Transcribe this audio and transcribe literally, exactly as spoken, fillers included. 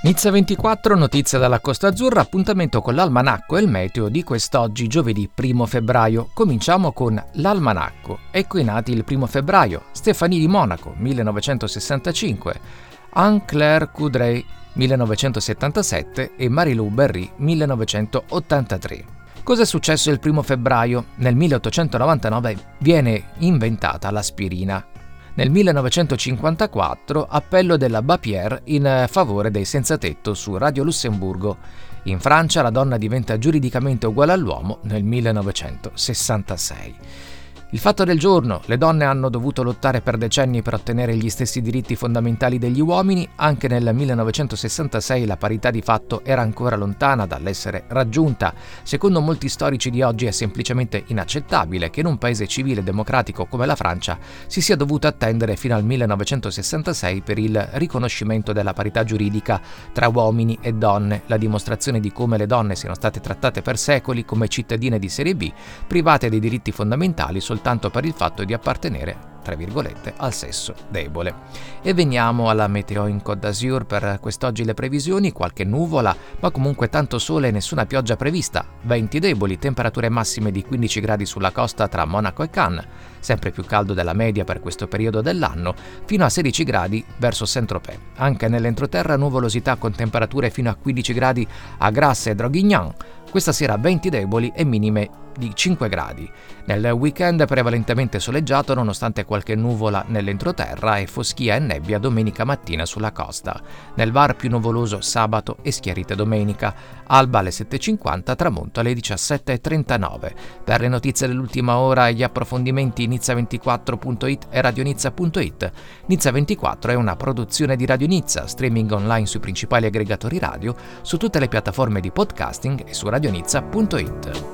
Nizza ventiquattro, notizia dalla Costa Azzurra, appuntamento con l'almanacco e il meteo di quest'oggi, giovedì primo febbraio. Cominciamo con l'almanacco. Ecco i nati il primo febbraio: Stéphanie di Monaco, millenovecentosessantacinque, Anne-Claire Coudray, millenovecentosettantasette e Marie-Lou Berry, millenovecentottantatré. Cosa è successo il primo febbraio? Nel milleottocentonovantanove viene inventata l'aspirina. Nel millenovecentocinquantaquattro, appello della Bapierre in favore dei senzatetto su Radio Lussemburgo. In Francia la donna diventa giuridicamente uguale all'uomo nel millenovecentosessantasei. Il fatto del giorno: le donne hanno dovuto lottare per decenni per ottenere gli stessi diritti fondamentali degli uomini. Anche nel millenovecentosessantasei la parità di fatto era ancora lontana dall'essere raggiunta. Secondo molti storici di oggi è semplicemente inaccettabile che in un paese civile e democratico come la Francia si sia dovuto attendere fino al millenovecentosessantasei per il riconoscimento della parità giuridica tra uomini e donne, la dimostrazione di come le donne siano state trattate per secoli come cittadine di serie B, private dei diritti fondamentali soltanto per il fatto di appartenere, tra virgolette, al sesso debole. E veniamo alla meteo in Côte d'Azur. Per quest'oggi le previsioni: qualche nuvola, ma comunque tanto sole e nessuna pioggia prevista, venti deboli, temperature massime di quindici gradi sulla costa tra Monaco e Cannes, sempre più caldo della media per questo periodo dell'anno, fino a sedici gradi verso Saint-Tropez. Anche nell'entroterra nuvolosità con temperature fino a quindici gradi a Grasse e Draguignan, questa sera venti deboli e minime di cinque gradi. Nel weekend prevalentemente soleggiato nonostante qualche nuvola nell'entroterra e foschia e nebbia domenica mattina sulla costa. Nel Var più nuvoloso sabato e schiarite domenica. Alba alle sette e cinquanta, tramonto alle diciassette e trentanove. Per le notizie dell'ultima ora e gli approfondimenti nizza ventiquattro punto it e radionizza punto it. Nizza ventiquattro è una produzione di Radio Nizza, streaming online sui principali aggregatori radio, su tutte le piattaforme di podcasting e su radionizza punto it.